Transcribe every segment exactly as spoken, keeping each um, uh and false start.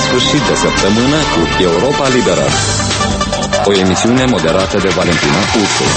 sfârșit de săptămână cu Europa Liberă, o emisiune moderată de Valentina Ursu.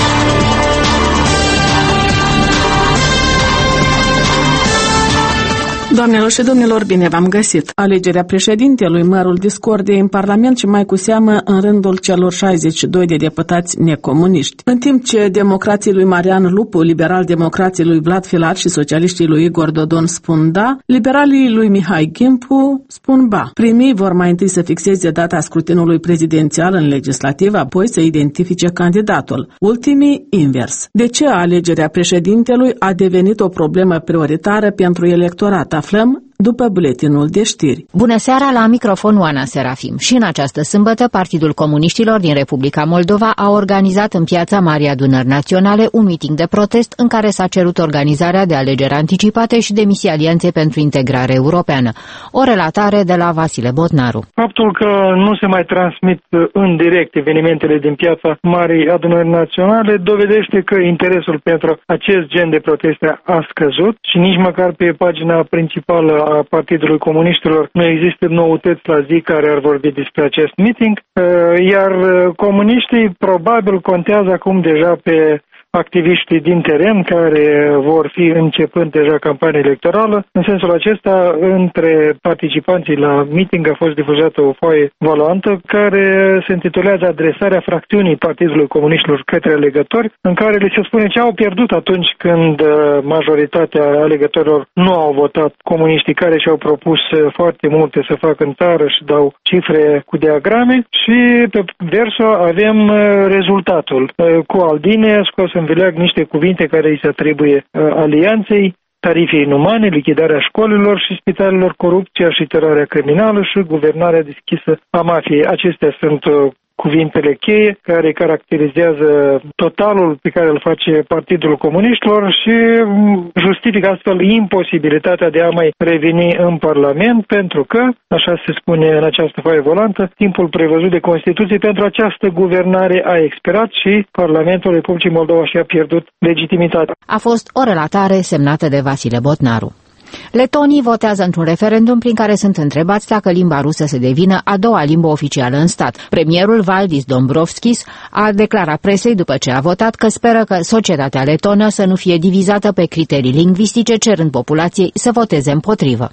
Doamnelor și domnilor, bine v-am găsit! Alegerea președintelui, mărul discordiei în Parlament și mai cu seamă în rândul celor șaizeci și doi de deputați necomuniști. În timp ce democrații lui Marian Lupu, liberal-democrații lui Vlad Filat și socialiștii lui Igor Dodon spun da, liberalii lui Mihai Gimpu spun ba. Primii vor mai întâi să fixeze data scrutinului prezidențial în legislativ, apoi să identifice candidatul. Ultimii invers. De ce alegerea președintelui a devenit o problemă prioritară pentru electorat? Aflăm după buletinul de știri. Bună seara, la microfon Oana Serafim. Și în această sâmbătă, Partidul Comuniștilor din Republica Moldova a organizat în piața Marii Adunări Naționale un miting de protest în care s-a cerut organizarea de alegeri anticipate și demisia Alianței pentru Integrare Europeană. O relatare de la Vasile Botnaru. Faptul că nu se mai transmit în direct evenimentele din piața Marii Adunări Naționale dovedește că interesul pentru acest gen de proteste a scăzut și nici măcar pe pagina principală a Partidului Comuniștilor nu există noutăți la zi care ar vorbi despre acest meeting, iar comuniștii probabil contează acum deja pe activiștii din teren care vor fi începând deja campania electorală. În sensul acesta, între participanții la meeting a fost difuzată o foaie volantă care se intitulează Adresarea fracțiunii Partidului Comuniștilor către alegători, în care le se spune ce au pierdut atunci când majoritatea alegătorilor nu au votat comuniștii care și-au propus foarte multe să facă în țară și dau cifre cu diagrame, și pe versul avem rezultatul. Cu Aldine scos în vileag niște cuvinte care îi se atribuie uh, alianței: tarife inumane, lichidarea școlilor și spitalelor, corupția și teroarea criminală și guvernarea deschisă a mafiei. Acestea sunt uh, cuvintele cheie care caracterizează totalul pe care îl face Partidul Comuniștilor și justifică astfel imposibilitatea de a mai reveni în Parlament, pentru că, așa se spune în această foaie volantă, timpul prevăzut de Constituție pentru această guvernare a expirat și Parlamentul Republicii Moldova și-a pierdut legitimitatea. A fost o relatare semnată de Vasile Botnaru. Letonii votează într-un referendum prin care sunt întrebați dacă limba rusă să devină a doua limbă oficială în stat. Premierul Valdis Dombrovskis a declarat presei după ce a votat că speră că societatea letonă să nu fie divizată pe criterii lingvistice, cerând populației să voteze împotrivă.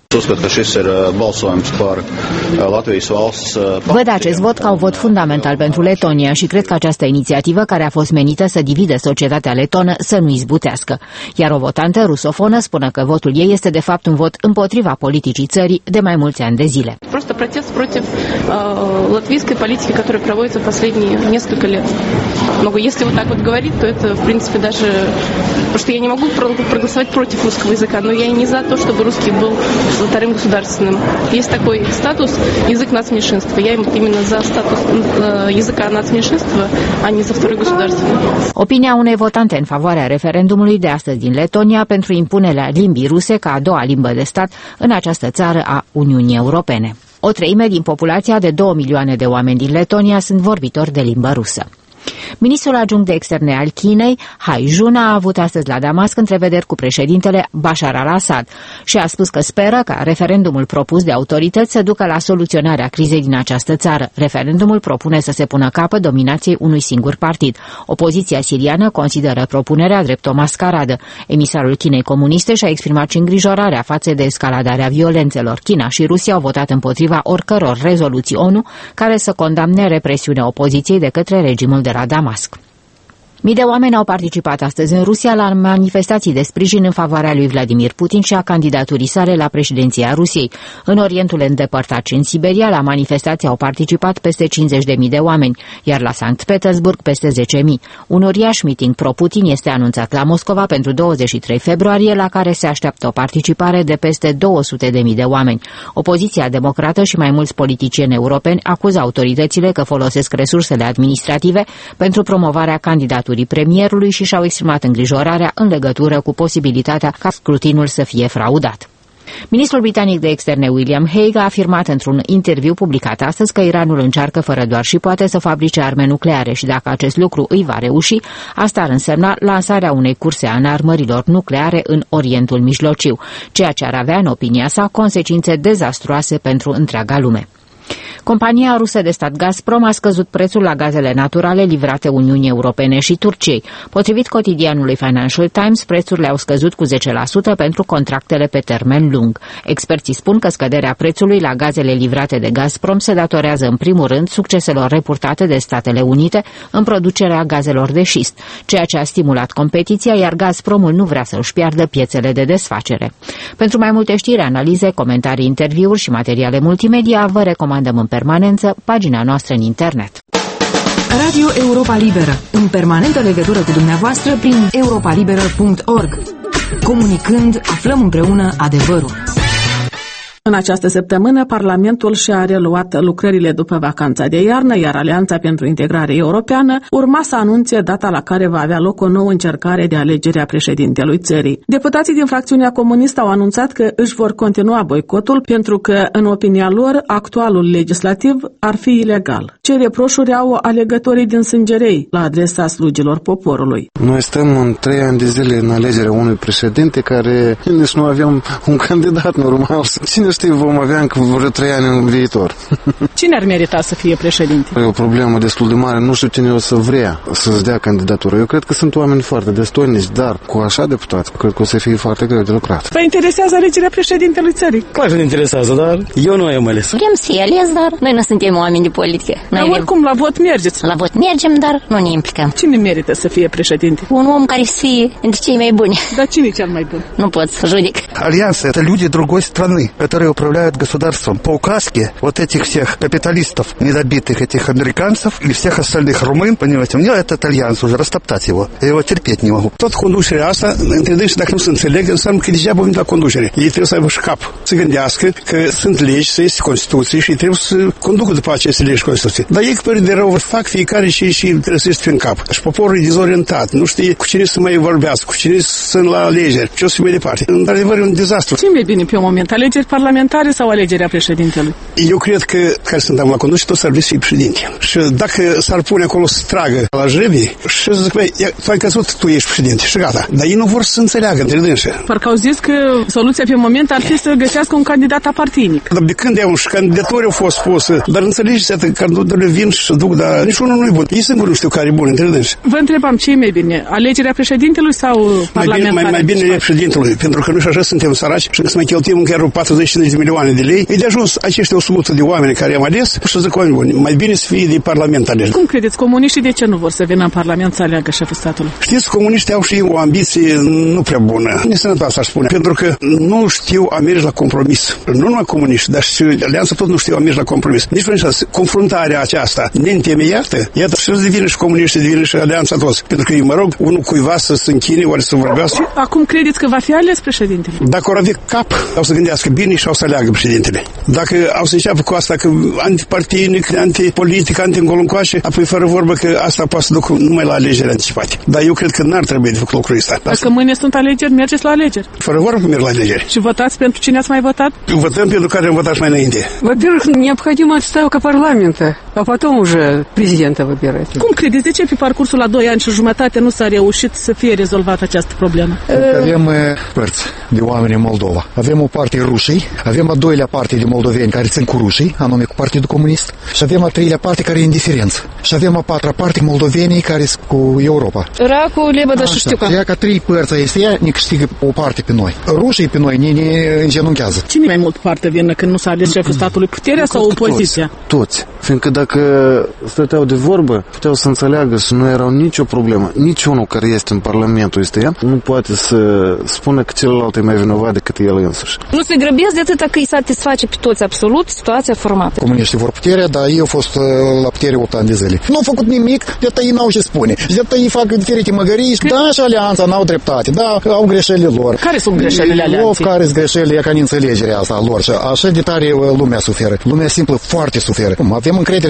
Văd acest vot ca un vot fundamental pentru Letonia și cred că această inițiativă, care a fost menită să divide societatea letonă, să nu izbutească. Iar o votantă rusofonă spune că votul ei este de fapt un vot împotriva politicii țării de mai mulți ani de zile. Просто протест против латвийской политики, которая проводится в последние несколько лет. Но если вот так вот говорить, то это, в принципе, даже... Потому что я не могу проголосовать против русского языка, но я и не за то, чтобы русский был вторым государственным. Есть такой статус язык нацменьшинства. Я именно за статус языка нацменьшинства, а не за второй государственный. Opinia unei votante în favoarea referendumului de astăzi din Letonia pentru impunerea limbii ruse ca a doua limbă de stat în această țară a Uniunii Europene. O treime din populația de două milioane de oameni din Letonia sunt vorbitori de limbă rusă. Ministrul adjunct de externe al Chinei, Hai Jun, a avut astăzi la Damasc întrevederi cu președintele Bashar al-Assad și a spus că speră ca referendumul propus de autorități să ducă la soluționarea crizei din această țară. Referendumul propune să se pună capăt dominației unui singur partid. Opoziția siriană consideră propunerea drept o mascaradă. Emisarul Chinei comuniste și-a exprimat și îngrijorarea față de escaladarea violențelor. China și Rusia au votat împotriva oricăror rezoluții ONU care să condamne represiunea opoziției de către regimul de la Damasc. Mii de oameni au participat astăzi în Rusia la manifestații de sprijin în favoarea lui Vladimir Putin și a candidaturii sale la președinția Rusiei. În Orientul îndepărtat și în Siberia, la manifestații au participat peste cincizeci de mii de oameni, iar la Sankt Petersburg peste zece mii. Un uriaș meeting pro-Putin este anunțat la Moscova pentru douăzeci și trei februarie, la care se așteaptă o participare de peste două sute de mii de oameni. Opoziția democrată și mai mulți politicieni europeni acuză autoritățile că folosesc resursele administrative pentru promovarea candidaturii premierului și și-au exprimat îngrijorarea în legătură cu posibilitatea ca scrutinul să fie fraudat. Ministrul britanic de externe William Hague a afirmat într-un interviu publicat astăzi că Iranul încearcă fără doar și poate să fabrice arme nucleare și dacă acest lucru îi va reuși, asta ar însemna lansarea unei curse a înarmărilor nucleare în Orientul Mijlociu, ceea ce ar avea, în opinia sa, consecințe dezastruoase pentru întreaga lume. Compania rusă de stat Gazprom a scăzut prețul la gazele naturale livrate Uniunii Europene și Turciei. Potrivit cotidianului Financial Times, prețurile au scăzut cu zece la sută pentru contractele pe termen lung. Experții spun că scăderea prețului la gazele livrate de Gazprom se datorează în primul rând succeselor reportate de Statele Unite în producerea gazelor de șist, ceea ce a stimulat competiția, iar Gazpromul nu vrea să își piardă piețele de desfacere. Pentru mai multe știri, analize, comentarii, interviuri și materiale multimedia, vă recomandăm în permanență pagina noastră în internet. Radio Europa Liberă, în permanentă legătură cu dumneavoastră prin europa liberă punct org. Comunicând, aflăm împreună adevărul. În această săptămână, Parlamentul și-a reluat lucrările după vacanța de iarnă, iar Alianța pentru Integrare Europeană urma să anunțe data la care va avea loc o nouă încercare de alegere a președintelui țării. Deputații din fracțiunea comunistă au anunțat că își vor continua boicotul pentru că, în opinia lor, actualul legislativ ar fi ilegal. Ce reproșuri au alegătorii din Sângerei la adresa slugilor poporului? Noi stăm în trei ani de zile în alegerea unui președinte care nici nu avem un candidat normal. Cine știe, vom avea încă vreo trei ani în viitor. Cine ar merita să fie președinte? E o problemă destul de mare. Nu știu cine o să vrea să-ți dea candidatură. Eu cred că sunt oameni foarte destonici, dar cu așa deputați, cred că o să fie foarte greu de lucrat. Vă interesează alegerea președintelui țării? Clar că ne interesează, dar eu nu am ales. Vrem să fie ales, dar noi nu suntem oameni de politică. Dar oricum, la vot mergeți. La vot mergem, dar nu ne implicăm. Cine merită să fie președinte? Un om care să fie dintre cei mai buni. Dar cine e cel mai bun? Nu pot să judec. Альянсы — это люди другой страны, которые управляют государством. По указке вот этих всех капиталистов, недобитых этих американцев и всех остальных румын, понимаете, мне этот альянс уже растоптать его. Я его терпеть не могу. Tot conducerea asta, între dânsi, dacă nu se înțeleg, înseamnă că degeaba vin la conducere. Ei trebuie să aibă și cap, să gândească că sunt legi, să este Constituție și trebuie să conducă după aceste legi Constituție. Dar ei, că de rău, fac fiecare și, și trebuie să este în cap. Și poporul e dezorientat, nu știe cu cine să mai vorbească, cu cine sunt la alegeri, ce o să fie mai departe. Într-adevăr, e un dezastru. Ce mai bine pe un moment, alegeri parlamentare sau alegerea președintelui? Eu cred că, care suntem la conducere, toți ar vrea să fie președinte. Și dacă s-ar pune acolo să tragă la jrebii și să zic, băi, tu ai căzut, tu ești președinte și gata. Dar ei nu vor să înțeleagă între dânsi. Parcă au zis că soluția pe moment ar fi să găsească un candidat apartinic. Dar de când au și candidatorii au fost puse, dar înțelegeți, că candidaturile vin și duc, dar niciunul nu e bun. Ei singuri nu știu care e bun între dânsi. Vă întrebam, ce e mai bine, alegerea președintelui sau parlamentare? Mai, mai, mai bine președintelui, pentru că noi și așa suntem săraci și să mai cheltuim chiar patruzeci cincizeci de milioane de lei. E de ajuns acești o sută de oameni care am ales și să zic oameni buni, mai bine să fie de parlament ales. Cum credeți, comuniștii de ce nu vor să vină în parlament să aleagă șeful statului? Știți, comuniștii au și o ambiție nu prea bună, nesănătoasă aș spune, pentru că nu știu a merge la compromis. Nu numai comuniști, dar și alianța tot nu știu a merge la compromis. Nici până așa, confruntarea aceasta neîntemeiată, iată și devine și comuniștii, devine și alianța toți. Pentru că, mă rog, unul cuiva să se închine, oare să vorbească. Acum credeți că va fi ales președintele? Dacă or avea cap, au să gândească bine și au să aleagă președintele. Dacă au să înceapă cu asta că antipartinic, antipolitic, anti-încoluncoașe, apoi fără vorbă că asta poate să ducă numai la alegeri anticipate. Dar eu cred că n-ar trebui de făcut lucrul ăsta. Dacă mâine sunt alegeri, mergeți la alegeri. Fără vorbă merg la alegeri. Și votați pentru cine ați mai votat? Votăm pentru care am votat mai înainte. Во-первых, необходима отставка парламента, а потом уже президента выбирать. Cum credeți, de ce pe parcursul la doi ani și jumătate nu s-a reușit să fie rezolvată această problemă? Avem părți de oameni în Moldova. Avem o parte rușii, avem a doilea parte de moldoveni care țin cu rușii, anume cu Partidul Comunist, și avem a treilea parte care e indiferență. Și avem a patra parte moldovenii care sunt cu Europa. Racu, lebădă și știu că. Ea ca trei părți este ea, ne câștigă o parte pe noi. Rușii pe noi ne, ne îngenunchează. Cine mai mult parte vină când nu s-a ales șeful statului? Puterea sau opoziția? Toți. toți. Fiindcă dacă stăteau de vorbă, puteau să înțeleagă și nu erau nicio problemă. Niciunul care este în Parlamentul ăsta nu poate să spună că celălalt e mai vinovat decât el însuși. Nu se grăbesc de atâta că îi satisface pe toți absolut situația formată. Comuniștii vor puterea, dar ei au fost la putere opt ani de zile. Nu au făcut nimic, de atât ei n-au ce spune. De atât ei fac diferite măgării, da, și alianța n-au dreptate, da, au greșelile lor. Care sunt greșelile alianței? Care sunt greșelile, e ca în înțelegerea asta lor și așa de tare lumea suferă. Lumea simplă foarte suferă. Avem încredere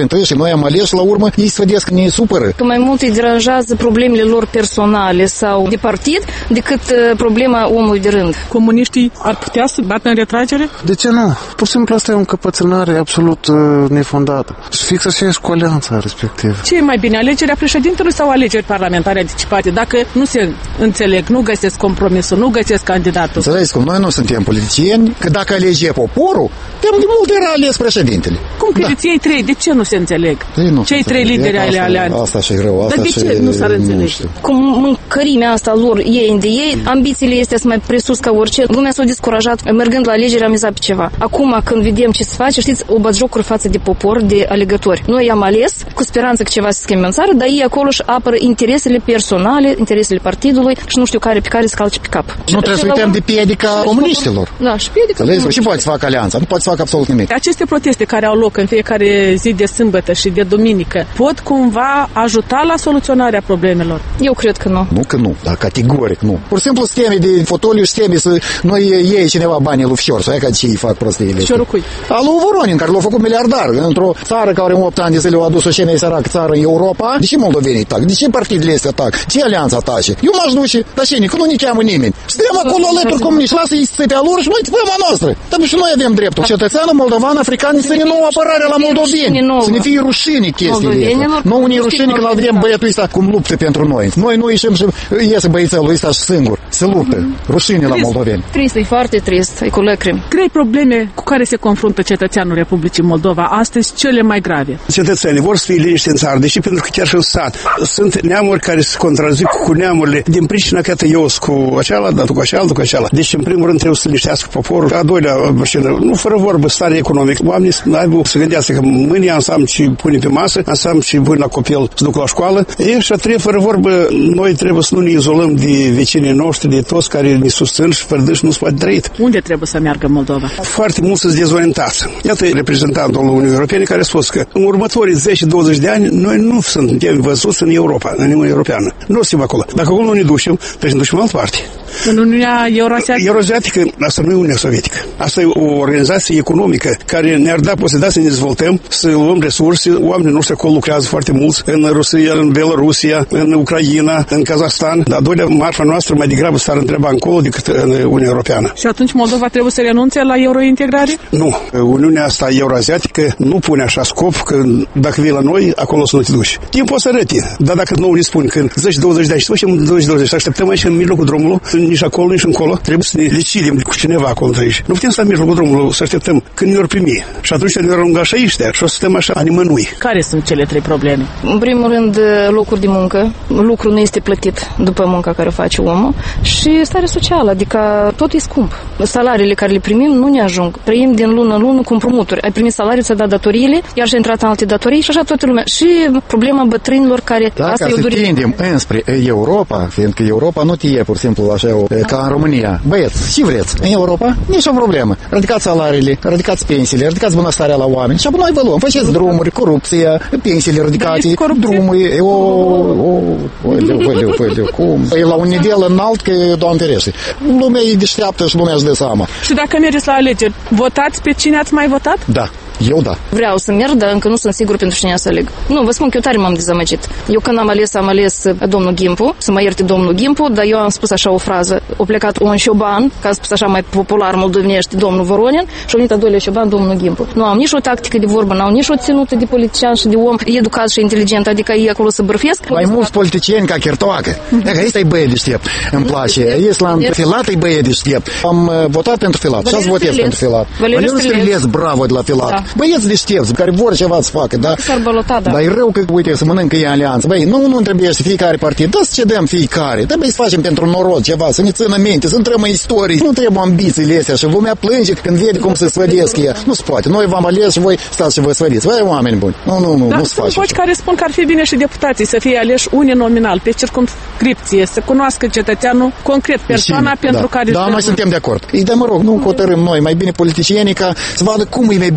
între ei și noi am ales și la urmă ei se vedesc că ne supără. Că mai mult îi deranjează problemele lor personale sau de partid decât problema omului de rând. Comuniștii ar putea să bată în retragere? De ce nu? Pur și simplu asta e o încăpățânare absolut uh, nefondată. Și fix așa e cu alianța respectivă. Ce e mai bine, alegerea președintelui sau alegeri parlamentare anticipate? Dacă nu se înțeleg, nu găsesc compromisul, nu găsesc candidatul. Înțelegeți cum noi nu suntem politicieni, că dacă alege poporul, de mult era ales președintele. Cum credeți ei trei? De ce nu se înțeleg? Nu Cei trei lideri ale alianței. Asta și greu. Asta Dar de și ce nu s-ar înțelege? Cum mâncărimea asta lor ei de ei, ambițiile este să mai presus ca orice. Lumea s-a descurajat, mergând la alegeri am mizat pe ceva. Acum când vedem ce se face, știți, o batjocuri față de popor, de alegători. Noi am ales cu speranță că ceva se schimbe în țară, dar ei acolo își apără interesele personale, interesele partidului și nu știu care pe care se calce pe cap. Nu trebuie să uităm de piedica comuniștilor. Da, și piedica. Și poate să facă alianța, nu poate să facă absolut nimic. Aceste proteste care au loc în fiecare zi de sâmbătă și de duminică pot cumva ajuta la soluționarea problemelor? Eu cred că nu. Nu că nu, dar categoric nu. Pur și simplu steme de fotoliu, steme să noi iei cineva banii lui Fior, să ia ca ce îi fac prostiile. Fiorul cui? Al lui Voronin, care l-a făcut miliardar. Într-o țară care în opt ani de zile a adus-o cea mai săracă țară în Europa, de ce moldovenii tac? De ce partidele astea tac? Ce alianța tace? Eu m-aș duce, dar ce, că nu ne cheamă nimeni. Stăm acolo alături comuniști, lasă-i țipea lor și noi țipăm a noastră. Dar și noi avem dreptul. Cetățeanul moldovan, african, să ne nouă apărare la moldoveni. Să ne fie rușine chestiile astea. Nu unii rușine când vedem băiatul ăsta cum luptă pentru noi. Noi nu ieșim și iese băiețelul ăsta și singur. Se luptă. Rușine la moldoveni. Trist, e foarte trist. E cu lacrimi. Trei probleme cu care se confruntă cetățeanul Republicii Moldova astăzi, cele mai grave. Cetățenii vor să fie liniște în țară, deși pentru că chiar și în sat sunt neamuri care se contrazic cu neamurile din pricina că eu sunt cu aceala, dar tu cu aceala, tu cu aceala. Deci, în primul rând, trebuie să liniștească poporul. A doilea, nu fără vorbă, stare economică. Oamenii aibă să gândească că mâine ansam ce pune pe masă, ansam ce pune la copil să duc la școală. E, și a treia, fără vorbă, noi trebuie să nu ne izolăm de vecinii noștri, de toți care ne susțin și fără dâși nu se poate trăit. Unde trebuie să meargă Moldova? Foarte mult sunt dezorientați. Iată reprezentantul Uniunii Europene care a spus că în următorii zece douăzeci de ani noi nu suntem văzuți în Europa, în Uniunea Europeană. Nu suntem acolo. Dacă acolo nu ne ducem, trebuie să ne ducem în altă parte. În Uniunea Euroasiatică? Euroasiatică, asta nu e Uniunea Sovietică. Asta e o organizație economică care ne-ar da posibilitatea să ne dezvoltăm, să luăm resurse. Oamenii noștri acolo lucrează foarte mulți în Rusia, în Belarusia, în Ucraina, în Kazahstan. Dar a doilea, marfa noastră mai degrabă s-ar întreba încolo decât în Uniunea Europeană. Și atunci Moldova trebuie să renunțe la eurointegrare? Nu. Uniunea asta euroasiatică nu pune așa scop că dacă vii la noi, acolo să nu te duci. Timpul o să arăte. Dar dacă nu ne spun că zece douăzeci de ani, să facem zece douăzeci, să așteptăm aici în mijlocul drumului, nici acolo, nici încolo, trebuie să ne decidem cu cineva acolo aici. Nu putem să la mijlocul drumului, să așteptăm când ne-or primi. Și atunci ne-or alunga și aici, și o să stăm așa, animănui. Care sunt cele trei probleme? În primul rând, locuri de muncă. Lucrul nu este plătit după munca care o face omul. Și starea socială, adică tot e scump. Salariile care le primim nu ne ajung. Trăim din lună în lună cu împrumuturi. Ai primit salariul, ți-a dat datoriile, iar și-a intrat în alte datorii și așa toată lumea. Și problema bătrânilor care... Da, asta ca e să o tindem înspre Europa, fiindcă Europa nu te e pur și simplu așa ca în România. Băieți, ce vreți? În Europa? Nici o problemă. Ridicați salariile, ridicați pensiile, ridicați bunăstarea la oameni și apoi noi vă luăm. Faceți drumuri, corupția, pensiile ridicate, drumuri, o, o, o, leu, leu, cum? E la un nivel înalt că, Doamne ferește, lumea e deșteaptă și lumea își dă seama. Și dacă mergeți la alegeri, votați pe cine ați mai votat? Da. Eu da. Vreau să merg, dar încă nu sunt sigur pentru cine să aleg. Nu, vă spun că eu tare m-am dezamăgit. Eu când am ales, am ales domnul Ghimpu, să mă ierte domnul Ghimpu, dar eu am spus așa o frază. O plecat un șoban, ca a spus așa mai popular moldovenești, domnul Voronin, și a venit a doilea șoban, domnul Ghimpu. Nu au nici o tactică de vorbă, n-au nici o ținută de politician și de om educat și inteligent, adică ei acolo să bârfesc. Mai mulți politicieni ca Chirtoacă. Ăsta e băie deștept, îmi place. Islam Filat e băie deștept. Am votat pentru Filat și azi votez pentru Filat. Valeriu Strilez, bravo de la Filat. Băieți deștepți, care vor ceva să facă, da? Balota, da. Dar e rău că, uite, să mănâncă ei alianță. Băi, nu, nu trebuie să fiecare partid, da să cedăm fiecare. Trebuie să facem pentru norod ceva, să ne țină minte, să intrăm în istorie. Nu trebuie ambițiile astea și lumea plânge când vede cum se svădesc ea. Nu se poate. Noi v-am ales și voi stați și vă svădiți. Băi, oameni buni. Nu, nu, nu, da, nu se face. Sunt voci care spun că ar fi bine și deputații să fie aleși uninominal, pe circumscripție, să cunoască cetățeanul concret, persoana Cine? pentru da. care... Da, mai suntem de acord. Ei, dar mă rog, nu hotărâm noi, mai bine politicienii ca să vadă cum e mai bine pentru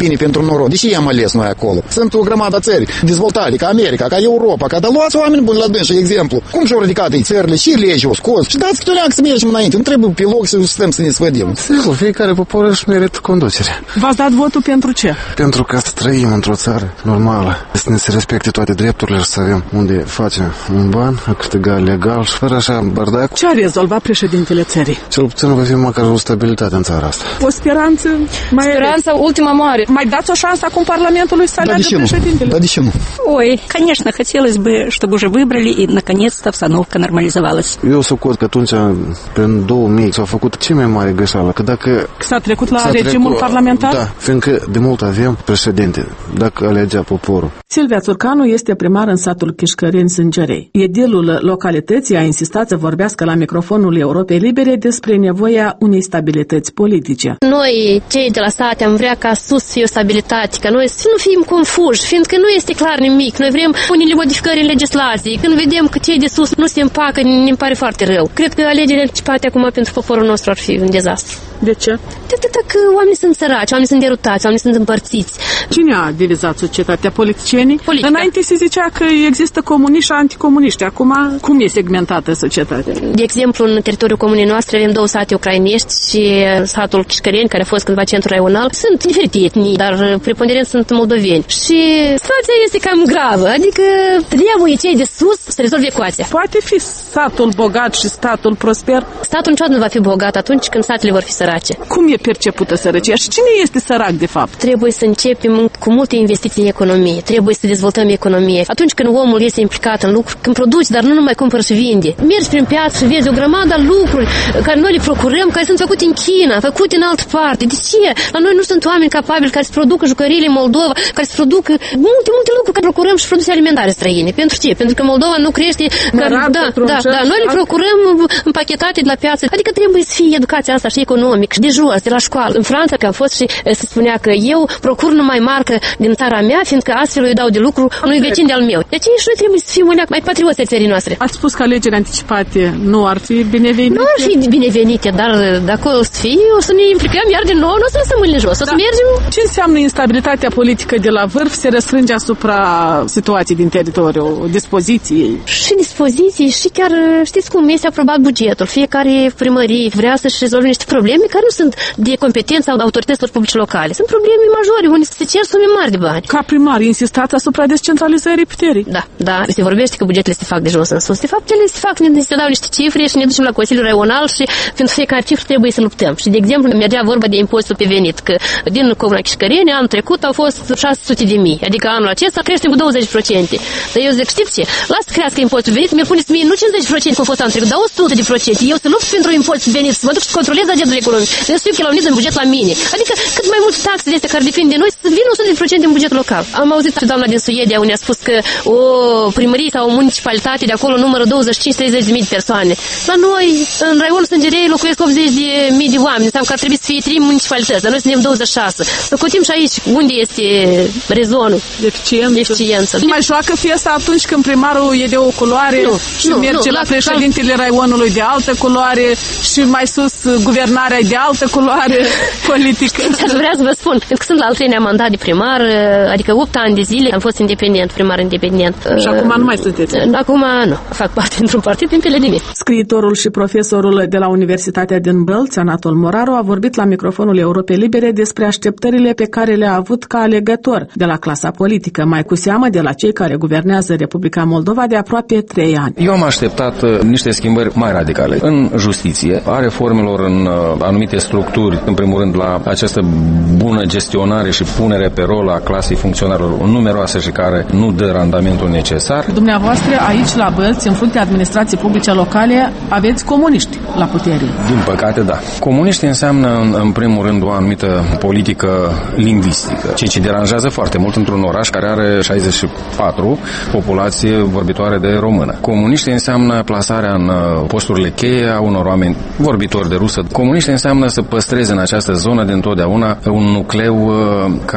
un noroc. De ce i-am ales noi acolo? Sunt o grămadă țări dezvoltate, ca America, ca Europa, ca dar luați oameni buni la dâns și exemplu. Cum și-au ridicat ei țările și legii au scos și dați câte o leacă să mergem înainte. Nu trebuie pe loc să stăm să ne sfădim. Sigur, fiecare popor își merită conducerea. V-ați dat votul pentru ce? Pentru că să trăim într-o țară normală, să ne se respecte toate drepturile și să avem unde facem un ban, a câștiga legal și fără așa bardac. Ce a rezolvat președintele țării? Cel puțin va fi măcar o stabilitate în țara asta. O speranță mai Speranța ultima mare. Mai dați o șansă acum Parlamentului să aleagă președintele? Да, почему? Ой, конечно, хотелось бы, чтобы уже выбрали и наконец-то обстановка нормализовалась. Eu socot că atunci, prin două mii, s-a făcut cea mai mare greșeală, că dacă... S-a trecut la regimul trecut, parlamentar? Da, fiindcă de mult avem președinte, dacă alegea poporul. Silvia Țurcanu este primar în satul Chișcărini, Sângerei. Edilul localității a insistat să vorbească la microfonul Europei Libere despre nevoia unei stabilități politice. Noi, cei de la sate, am vrea ca sus să fie o stabilitate, ca noi să nu fim confuși, fiindcă nu este clar nimic. Noi vrem unele modificări în legislație. Când vedem că cei de sus nu se împacă, ne pare foarte rău. Cred că alegerile anticipate acum pentru poporul nostru ar fi un dezastru. De ce? De atât că oamenii sunt săraci, oamenii sunt derutați, oamenii sunt împărțiți. Cine a divizat societatea? Politicienii? Politica. Înainte se zicea că există comuniști și anticomuniști. Acum, cum e segmentată societatea? De exemplu, în teritoriul comunei noastre avem două sate ucrainești și satul Chișcăreni, care a fost cândva centru raional. Sunt diferite etnii, dar preponderent sunt moldoveni. Și situația este cam gravă, adică trebuie cei de sus să rezolve ecuația. Poate fi satul bogat și statul prosper? Statul niciodată nu va fi bogat atunci când satele vor fi sărace. Cum e percepută sărăcia și cine este sărac de fapt? Trebuie să începem cu multe investiții în economie, trebuie să dezvoltăm economie. Atunci când omul este implicat în lucruri, când produci, dar nu numai cumpără și vinde. Mergi prin piață și vezi o grămadă lucruri care noi le procurăm, care sunt făcute în China, făcute în altă parte. De ce? La noi nu sunt oameni capabili care să producă jucăriile în Moldova, care să producă multe, multe lucruri, care procurăm și produse alimentare străine. Pentru ce? Pentru că Moldova nu crește. Care, da, da, da, noi le procurăm împachetate de la piață. Adică trebuie să fie educația asta și economic, și de jos, de la școală. În Franța, că am fost și se spunea că eu procur numai marcă din țara mea, fiindcă astfel îi dau de lucru unui vecin de-al meu. Deci și noi trebuie să fim mai patrioți ai țării noastre. Ați spus că alegerile anticipate nu ar fi binevenite? Nu ar fi binevenite, dar dacă o să fie, o să ne implicăm iar din nou, nu o să lăsăm mâinile jos, o să da. mergem. Ce înseamnă instabilitatea politică de la vârf se răsfrânge asupra situației din teritoriu, dispoziției? Și dispoziții și chiar știți cum este aprobat bugetul. Fiecare primărie vrea să-și rezolve niște probleme care nu sunt de competența autorităților publice locale. Sunt probleme majore, unde se cer sume mari de bani. Ca primar, insistați asupra descentralizării puterii. Da, da, se vorbește că bugetele se fac de jos în sus. De fapt, ele se fac, ne se dau niște cifre și ne ducem la Consiliul Raional și pentru fiecare cifră trebuie să luptăm. Și, de exemplu, mergea vorba de impozitul pe venit, că din Comuna Chișcăreni anul trecut au fost șase sute de mii, adică anul acesta crește cu douăzeci la sută. Dar eu zic, știți ce? Lasă să crească impozitul pe venit, mi-l puneți mie nu cincizeci la sută cum a fost anul trecut, dar o sută la sută. Eu să lupt pentru impozitul pe venit, să mă duc să controlez agentul economic, să fiu cheloniz în buget la mine. Adică cât mai multe taxe de astea care depind de noi, să vină o sută la sută din bugetul local. Am auzit pe doamna din Suedia, unde a spus că o primărie sau o municipalitate de acolo numără douăzeci și cinci treizeci de mii de persoane. La noi, în raionul Sângerei, locuiesc optzeci de mii de oameni, înseamnă că ar trebui să fie trei municipalități, dar noi suntem douăzeci și șase. Să cotim și aici unde este rezonul. Eficiență. Eficiență. Mai joacă fiesta atunci când primarul e de o culoare nu, și nu, merge nu, la președintele la... raionului de altă culoare și mai sus guvernarea de altă culoare politică. Aș vrea să vă spun, pentru că sunt la al treilea mandat de primar, adică opt ani de zile am fost independent, primar independent. Și acum nu mai sunteți? Acum nu, fac parte dintr-un partid din P L D V. Scriitorul și profesorul de la Universitatea din Bălți, Anatol Moraru, a vorbit la microfonul Europei Libere despre așteptările pe care le-a avut ca alegător de la clasa politică, mai cu seamă de la cei care guvernează Republica Moldova de aproape trei ani. Eu am așteptat uh, niște schimbări mai radicale în justiție, a reformelor în uh, anumite structuri, în primul rând la această bună gestionare și punere pe rol a clasei funcționarilor numeroase și care nu dă randamentul necesar. Dumneavoastră aici la Bălți, în fruntea administrației publice locale, aveți comuniști la putere. Din păcate, da. Comuniști înseamnă în, în primul rând o anumită politică lingvistică, ceea ce deranjează foarte mult într-un oraș care are șaizeci și patru populație vorbitoare de română. Comuniști înseamnă plasarea în posturile cheie a unor oameni vorbitori de rusă. Comuniști înseamnă să păstreze în această zonă dintotdeauna un nucleu care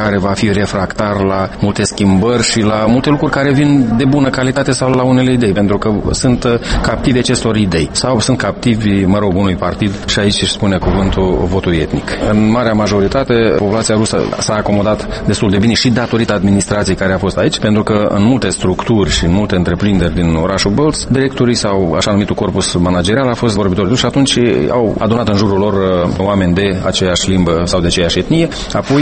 care va fi refractar la multe schimbări și la multe lucruri care vin de bună calitate sau la unele idei, pentru că sunt captivi acestor idei sau sunt captivi, mă rog, unui partid și aici își spune cuvântul votul etnic. În marea majoritate, populația rusă s-a acomodat destul de bine și datorită administrației care a fost aici, pentru că în multe structuri și în multe întreprinderi din orașul Bălți, directorii sau așa numitul corpus managerial a fost vorbitori și atunci au adunat în jurul lor oameni de aceeași limbă sau de aceeași etnie. Apoi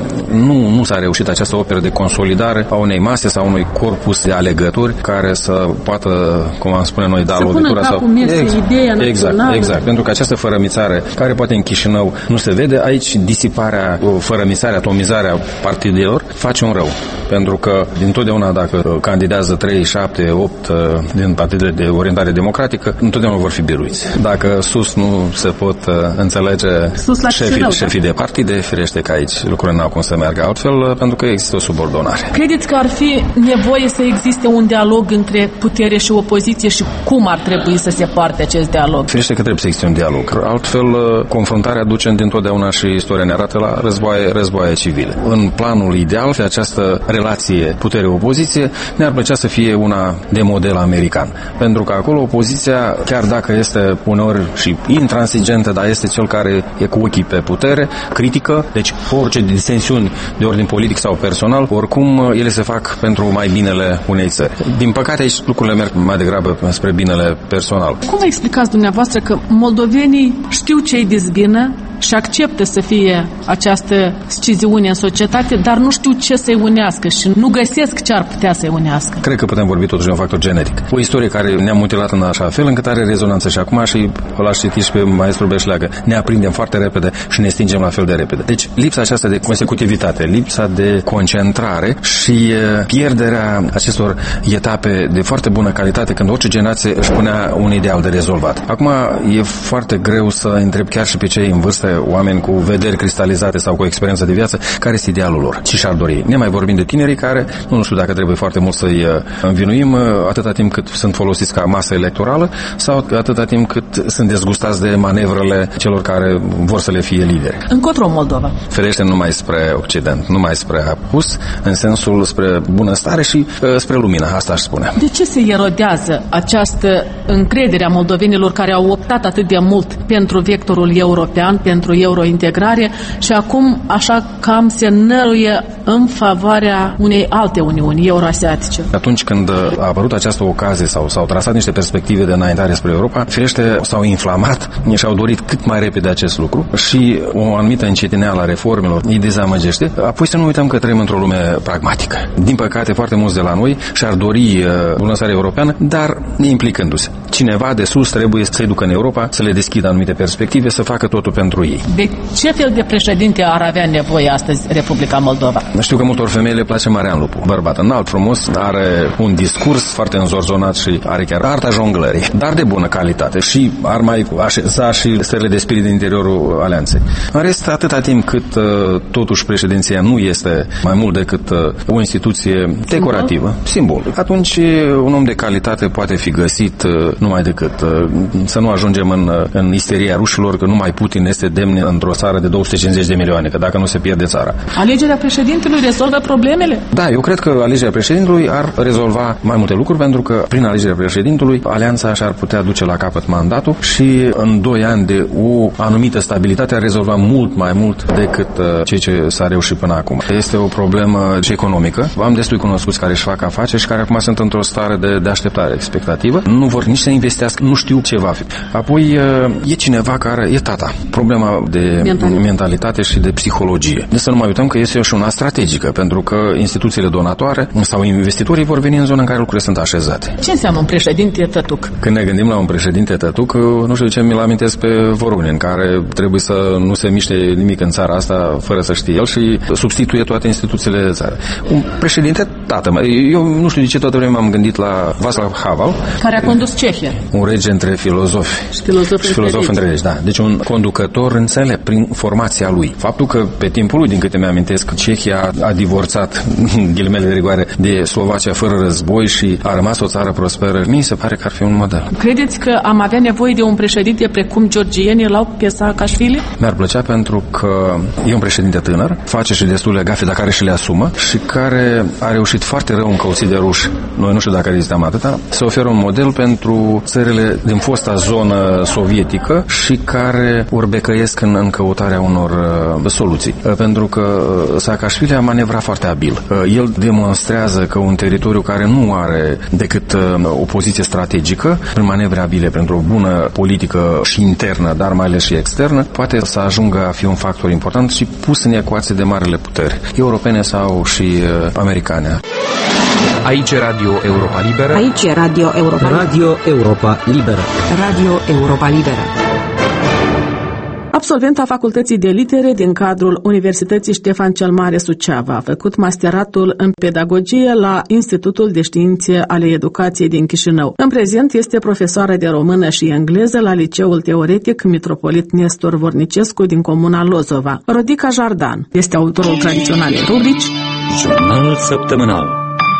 nu, nu s-a reușit această operă de consolidare a unei mase sau unui corpus de alegători care să poată, cum am spune noi, da lovitura sau... Exact, exact, exact, pentru că această fărămițare, care poate în Chișinău nu se vede, aici disiparea, fărămițarea, atomizarea partidelor face un rău. Pentru că dintotdeauna dacă candidează trei, șapte, opt din partidele de orientare democratică, întotdeauna vor fi biruiți. Dacă sus nu se pot înțelege șefii, șefii de partide, firește că aici lucrurile n-au cum să meargă altfel, pentru că există o subordonare. Credeți că ar fi nevoie să existe un dialog între putere și opoziție și cum ar trebui să se poarte acest dialog? Firește că trebuie să existe un dialog. Altfel, confruntarea duce dintotdeauna și istoria ne arată la războaie, războaie civile. În planul ideal, această relație putere-opoziție ne-ar plăcea să fie una de model american. Pentru că acolo opoziția, chiar dacă este uneori și intransigentă, dar este cel care e cu ochii pe putere, critică, deci orice disensiuni de ordin politic sau personal, oricum ele se fac pentru mai binele unei țări. Din păcate aici lucrurile merg mai degrabă spre binele personal. Cum vă explicați dumneavoastră că moldovenii știu ce îi dezbină și acceptă să fie această sciziune în societate, dar nu știu ce să-i unească și nu găsesc ce ar putea să-i unească? Cred că putem vorbi totuși de un factor genetic. O istorie care ne-a mutilat în așa fel încât are rezonanță și acum și l-aș citi și pe maestru Beșleagă. Ne aprindem foarte repede și ne stingem la fel de repede. Deci lipsa aceasta de consecutivitate, lipsa de concentrare și pierderea acestor etape de foarte bună calitate când orice generație își punea un ideal de rezolvat. Acum e foarte greu să întreb chiar și pe cei în vârstă, oameni cu vederi cristalizate sau cu experiență de viață, care este idealul lor, ce și-ar dori. Ne mai vorbim de tinerii care, nu știu dacă trebuie foarte mult să-i învinuim, atâta timp cât sunt folosiți ca masă electorală sau atâta timp cât sunt dezgustați de manevrele celor care vor să le fie lideri. Încotro Moldova? Ferește numai spre Occident, numai spre apus, în sensul spre bunăstare și uh, spre lumină, asta aș spune. De ce se erodează această încredere a moldovenilor care au optat atât de mult pentru vectorul european, pentru eurointegrare și acum așa cam se năruie în favoarea unei alte uniuni euroasiatice? Atunci când a apărut această ocazie sau s-au trasat niște perspective de înaintare spre Europa, firește s-au inflamat și au dorit cât mai repede acest lucru și o anumită încetineală a reformelor îi dezamăgește. Apoi să nu uităm că trăim într-o lume pragmatică. Din păcate, foarte mulți de la noi și-ar dori bunăstarea europeană, dar implicându-se. Cineva de sus trebuie să-i ducă în Europa, să le deschidă anumite perspective, să facă totul pentru ei. De ce fel de președinte ar avea nevoie astăzi Republica Moldova? Știu că multor femei le place Marian Lupu, bărbat înalt, frumos, are un discurs foarte înzorzonat și are chiar arta jonglării, dar de bună calitate și ar mai așeza și stările de spirit din interiorul alianței. În rest, atâta timp cât totuși președinția nu este mai mult decât o instituție decorativă, simbol, atunci un om de calitate poate fi găsit numai decât să nu ajungem în, în isteria rușilor că numai Putin este demn într-o țară de două sute cincizeci de milioane, că dacă nu se pierde țara. Alegerea președintelui rezolvă problemele? Da, eu cred că alegerea președintelui ar rezolva mai multe lucruri, pentru că prin alegerea președintelui alianța și-ar putea duce la capăt mandatul și în doi ani de o anumită stabilitate ar rezolva mult mai mult decât ceea ce s-a reușit până acum. Este o problemă și economică. Am destui cunoscuți care își fac afaceri și care acum sunt într-o stare de, de așteptare expectativă. Nu vor nici să investească, nu știu ce va fi. Apoi e cineva care e tata. Problema de mentalitate, mentalitate și de psihologie. De să nu mai uităm că este și una strategică, pentru că instituțiile donatoare sau investitorii vor veni în zona în care lucrurile sunt așezate. Ce înseamnă un președinte tătuc? Când ne gândim la un președinte tătuc, nu știu de ce mi-l amintesc pe Voronin, care trebuie să nu se miște nimic în țara asta fără să știe el și substituie toate instituțiile de țară. Un președinte tată. Eu nu știu de ce toată vremea m-am gândit la Václav Havel, care a condus Cehia. Un rege între filozofi. Și filozofi și filozofi între regi, da. Deci un conducător lucruri înțelept prin formația lui. Faptul că pe timpul lui, din câte mi-amintesc, Cehia a divorțat, ghilimele de rigoare, de Slovacia fără război și a rămas o țară prosperă, mi se pare că ar fi un model. Credeți că am avea nevoie de un președinte precum georgienii l-au pe Saakashvili? Mi-ar plăcea pentru că e un președinte tânăr, face și destule gafe, dar care și le asumă și care a reușit foarte rău în căuții de ruși. Noi nu știu dacă rezisteam atâta, să oferă un model pentru țările din fosta zonă sovietică și care urbecăiesc în, în căutarea unor uh, soluții. Uh, pentru că uh, Saakashvili a manevrat foarte abil. Uh, el demonstrează că un teritoriu care nu are decât uh, o poziție strategică, prin manevre abile, pentru o bună politică și internă, dar mai ales și externă, poate să ajungă a fi un factor important și pus în ecuație de marele puteri, europene sau și uh, americane. Aici e Radio Europa Liberă. Aici e Radio Europa Liberă. Radio Europa Liberă. Radio Europa Liberă. Absolventa Facultății de Litere din cadrul Universității Ștefan cel Mare Suceava a făcut masteratul în pedagogie la Institutul de Științe ale Educației din Chișinău. În prezent este profesoară de română și engleză la Liceul Teoretic Mitropolit Nestor Vornicescu din comuna Lozova. Rodica Jardan este autorul tradiționalei rubrici Jurnal săptămânal.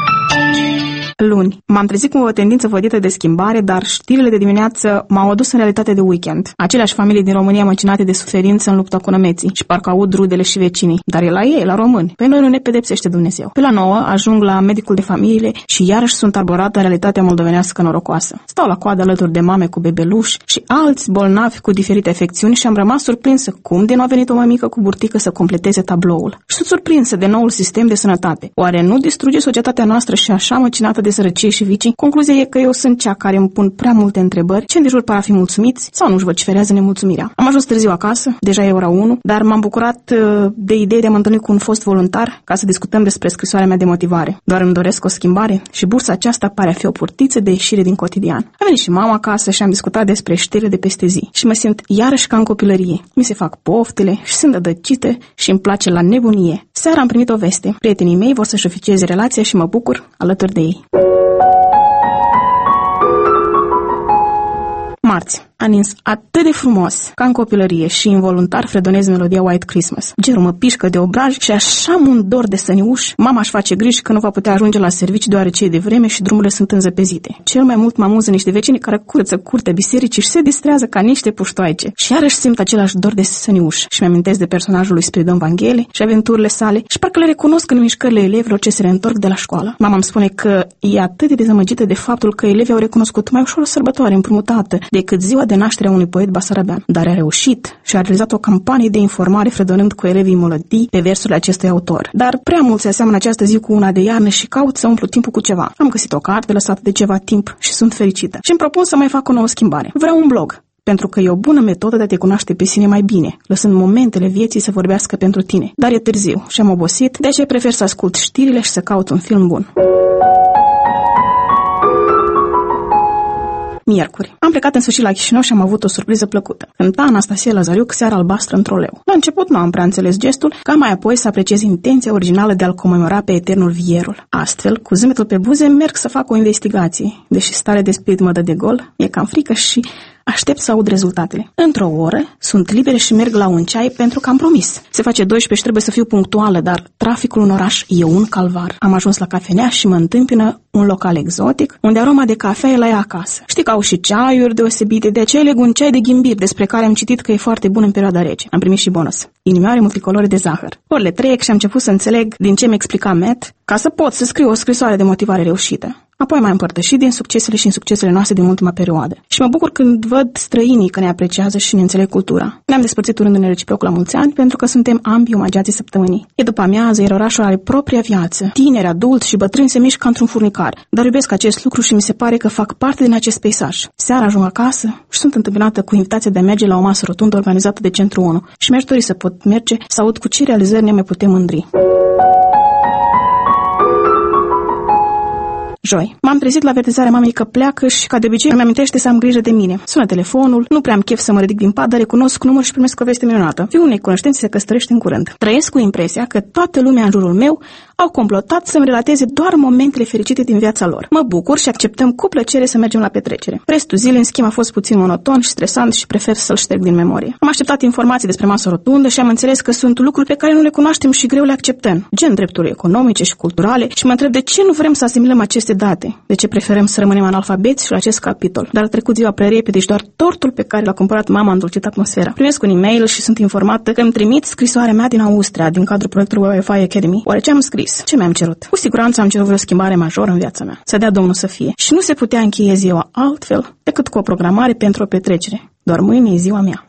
Luni. M-am trezit cu o tendință vădită de schimbare, dar știrile de dimineață m-au adus în realitate de weekend. Aceleași familii din România măcinate de suferință în lupta cu nămeții și parcă aud rudele și vecinii. Dar e la ei, la români. Pe noi nu ne pedepsește Dumnezeu. Pe la nouă ajung la medicul de familie și iarăși sunt arborată în realitatea moldovenească norocoasă. Stau la coadă alături de mame cu bebeluși și alți bolnavi cu diferite afecțiuni și am rămas surprinsă cum de nu a venit o mămică cu burtică să completeze tabloul. Și sunt surprinsă de noul sistem de sănătate. Oare nu distruge societatea noastră și așa măcinată de sărăcie și vicii? Concluzia e că eu sunt cea care îmi pun prea multe întrebări, ce îndejur par a fi mulțumiți sau nu-și vociferează nemulțumirea. Am ajuns târziu acasă, deja e ora unu, dar m-am bucurat de ideea de a mă întâlni cu un fost voluntar ca să discutăm despre scrisoarea mea de motivare. Doar îmi doresc o schimbare și bursa aceasta pare a fi o portiță de ieșire din cotidian. A venit și mama acasă și am discutat despre știrile de peste zi și mă simt iarăși ca în copilărie. Mi se fac poftele și sunt dădăcite și îmi place la nebunie. Seara am primit o veste. Prietenii mei vor să-și oficieze relația și mă bucur alături de ei. Marți. A nins atât de frumos ca în copilărie și involuntar fredonez melodia White Christmas. Gerul mă pișcă de obraj și așa am un dor de săniuș. Mama își face griji că nu va putea ajunge la serviciu deoarece e de vreme și drumurile sunt înzăpezite. Cel mai mult mă amuză niște vecini care curăță curtea bisericii și se distrează ca niște puștoaice. Și iarăși simt același dor de săniuș și mi-amintesc de personajul lui Spiridon Vanghele și aventurile sale și parcă le recunosc în mișcările elevilor ce se reîntorc de la școală. Mama îmi spune că e atât de dezamăgită de faptul că elevii au recunoscut mai ușor o sărbătoare împrumutată decât ziua de naștere a unui poet basarabean. Dar a reușit și a realizat o campanie de informare fredonând cu elevii melodii pe versurile acestui autor. Dar prea mult se aseamănă această zi cu una de iarnă și caut să umplu timpul cu ceva. Am găsit o carte lăsată de ceva timp și sunt fericită. Și îmi propun să mai fac o nouă schimbare. Vreau un blog. Pentru că e o bună metodă de a te cunoaște pe sine mai bine, lăsând momentele vieții să vorbească pentru tine. Dar e târziu și am obosit, de aceea prefer să ascult știrile și să caut un film bun. Miercuri. Am plecat în sfârșit la Chișinău și am avut o surpriză plăcută. Cânta Anastasia Lazariuc Seara albastră într-o leu. La început nu am prea înțeles gestul, ca mai apoi să apreciez intenția originală de a-l comemora pe eternul vierul. Astfel, cu zâmbetul pe buze, merg să fac o investigație. Deși stare de spirit mă dă de gol, e cam frică și aștept să aud rezultatele. Într-o oră sunt libere și merg la un ceai pentru că am promis. Se face doisprezece și trebuie să fiu punctuală, dar traficul în oraș e un calvar. Am ajuns la cafenea și mă întâmpină un local exotic, unde aroma de cafea e la ea acasă. Știi că au și ceaiuri deosebite, de aceea leg un ceai de ghimbir, despre care am citit că e foarte bun în perioada rece. Am primit și bonus. Inimioare multicolore de zahăr. Orele trec și am început să înțeleg din ce mi explica Matt, ca să pot să scriu o scrisoare de motivare reușită. Apoi m-am împărtășit din succesele și insuccesele noastre din ultima perioadă. Și mă bucur când văd străinii că ne apreciază și ne înțeleg cultura. Ne-am despărțit urându-ne reciproc la mulți ani pentru că suntem ambii omagiații săptămânii. E după amiază, iar orașul are propria viață. Tineri, adulți și bătrâni se mișcă într-un furnicar. Dar iubesc acest lucru și mi se pare că fac parte din acest peisaj. Seara ajung acasă și sunt întâmpinată cu invitația de a merge la o masă rotundă organizată de Centrul unu. Și mi-aș dori să pot merge să aud cu ce realizări ne mai putem mândri. Joi. M-am trezit la avertizarea mamei că pleacă și, ca de obicei, îmi amintește să am grijă de mine. Sună telefonul, nu prea am chef să mă ridic din pat, dar recunosc numărul și primesc o veste minunată. Fiul unei cunoștințe se căsătorește în curând. Trăiesc cu impresia că toată lumea în jurul meu au complotat să-mi relateze doar momentele fericite din viața lor. Mă bucur și acceptăm cu plăcere să mergem la petrecere. Restul zilei, în schimb, a fost puțin monoton și stresant și prefer să-l șterg din memorie. Am așteptat informații despre masă rotundă și am înțeles că sunt lucruri pe care nu le cunoaștem și greu le acceptăm, gen drepturi economice și culturale, și mă întreb de ce nu vrem să asimilăm aceste date, de ce preferăm să rămânem analfabeți și la acest capitol. Dar a trecut ziua prea repede și doar tortul pe care l-a cumpărat mama a îndulcit atmosfera. Primesc un e-mail și sunt informată că îmi trimit scrisoarea mea din Austria, din cadrul proiectului Wi-Fi Academy. Oare ce am scris? Ce mi-am cerut? Cu siguranță am cerut vreo schimbare majoră în viața mea. Să dea Domnul să fie. Și nu se putea încheie ziua altfel decât cu o programare pentru o petrecere. Doar mâine e ziua mea.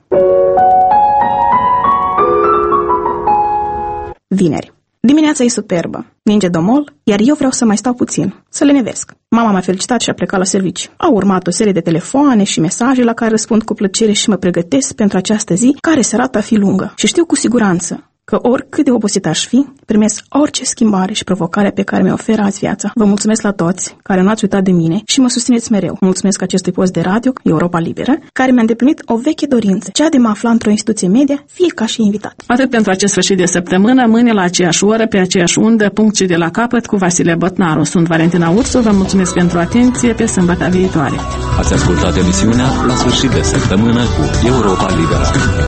Vineri. Dimineața e superbă. Ninge domol, iar eu vreau să mai stau puțin, să le nevesc. Mama m-a felicitat și a plecat la serviciu. Au urmat o serie de telefoane și mesaje la care răspund cu plăcere și mă pregătesc pentru această zi, care se arată a fi lungă. Și știu cu siguranță că oricât de obosit aș fi, primesc orice schimbare și provocare pe care mi-o oferă azi viața. Vă mulțumesc la toți care nu ați uitat de mine și mă susțineți mereu. Mulțumesc acestui post de radio, Europa Liberă, care mi-a îndeplinit o veche dorință, cea de mă afla într-o instituție media, fie ca și invitat. Atât pentru acest sfârșit de săptămână, mâine la aceeași oră, pe aceeași undă, punct și de la capăt, cu Vasile Botnaru. Sunt Valentina Ursu, vă mulțumesc pentru atenție, pe sâmbătă viitoare. Ați ascultat emisiunea La sfârșit de săptămână cu Europa Liberă.